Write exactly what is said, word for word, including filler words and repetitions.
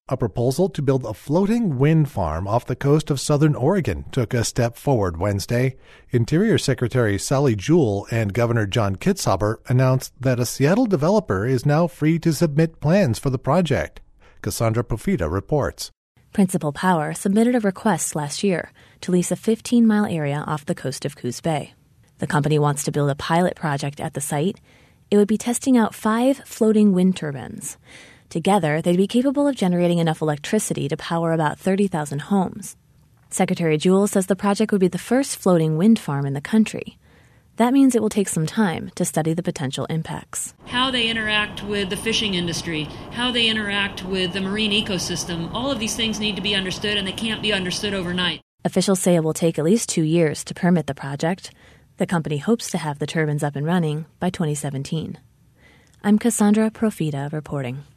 A proposal to build a floating wind farm off the coast of southern Oregon took a step forward Wednesday. Interior Secretary Sally Jewell and Governor John Kitzhaber announced that a Seattle developer is now free to submit plans for the project. Cassandra Profita reports. Principal Power submitted a request last year to lease a fifteen-mile area off the coast of Coos Bay. The company wants to build a pilot project at the site. It would be testing out five floating wind turbines. Together, they'd be capable of generating enough electricity to power about thirty thousand homes. Secretary Jewell says the project would be the first floating wind farm in the country. That means it will take some time to study the potential impacts. How they interact with the fishing industry, how they interact with the marine ecosystem, all of these things need to be understood, and they can't be understood overnight. Officials say it will take at least two years to permit the project. The company hopes to have the turbines up and running by twenty seventeen. I'm Cassandra Profita reporting.